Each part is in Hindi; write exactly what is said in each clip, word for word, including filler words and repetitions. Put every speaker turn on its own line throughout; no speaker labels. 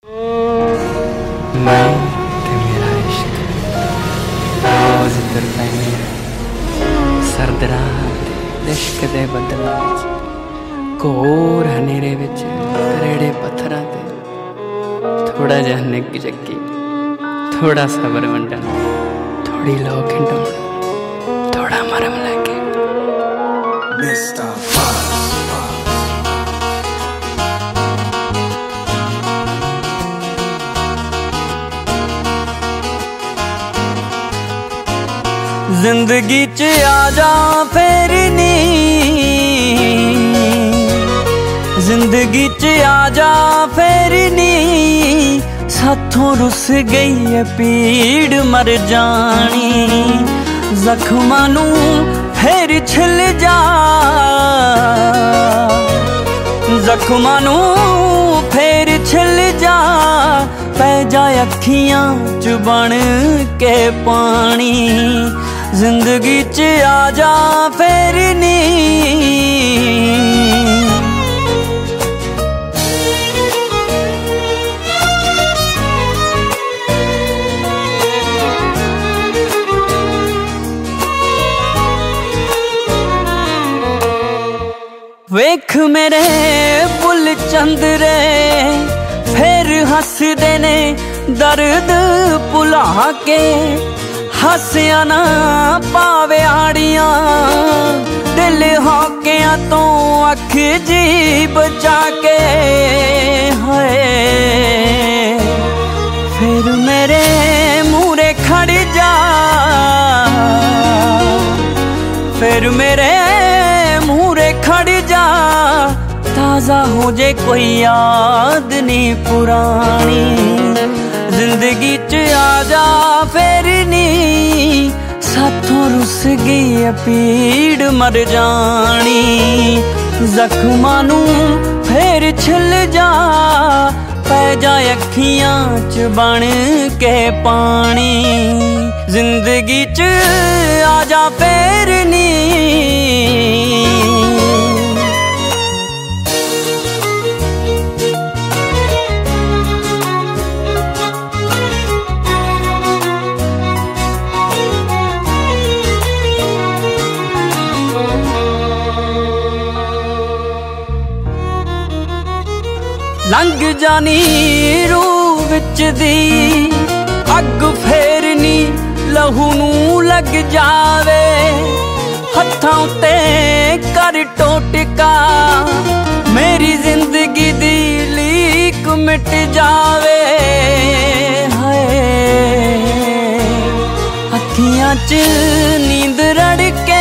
मैं ते मेरा इश्क रोज तुर पैने सर्द रात इश्क दे बदलां घोर हनेरे विच करेड़े पत्थरां ते थोड़ा जिहा निग जगी थोड़ा सबर वंडन थोड़ी लौ खिंडौण थोड़ा मरम लगे जिंदगी च आजा फेर नी जिंदगी च आजा फेर नी साथों रुस गई है पीड़ मर जानी जख्मां नू फेर छिल जा जख्मां नू फेर छिल जा पै जा अखियां च बन के पानी जिंदगी च आजा फेर नी वेख मेरे बुल चंदरे फिर हसदे ने दर्द भुला के हसिया ना पावे आड़ियां दिल हौकिया तो अख जी बचा के है फिर मेरे मूरे खड़ जा फिर मेरे मूरे खड़ जा ताजा हो जे कोई याद नहीं पुरानी जिंदगी च आजा फेर नी साथों रुस गई है पीड़ मर जानी जख्मां नू फेर छिल जा पै जा अखियां च बन के पानी जिंदगी च आजा फेर नी लंघ जानी रूह विच दी अग फेरनी लहू नू लग जावे हत्थां उत्ते कर टोटका मेरी जिंदगी दी लीक मिट जावे हाय अखियां च नींद रड़के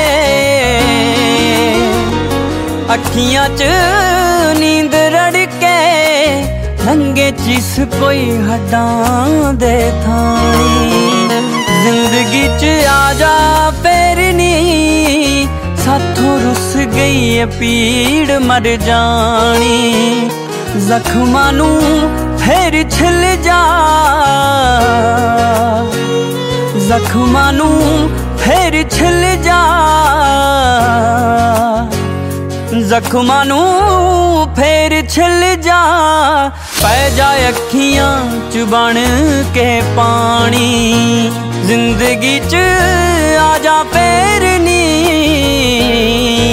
अखियां च नींद रड़के लंगे जिस कोई हड्डां दे थानी जिंदगी च आजा फेर नी साथों रुस गई है पीड़ मर जानी जख्मां नू फेर छिल जा जख्मां नू फेर छिल जा जख्मां नू फेर छिल जा पै जा अखियां च बन के पानी जिंदगी च आजा फेर नी।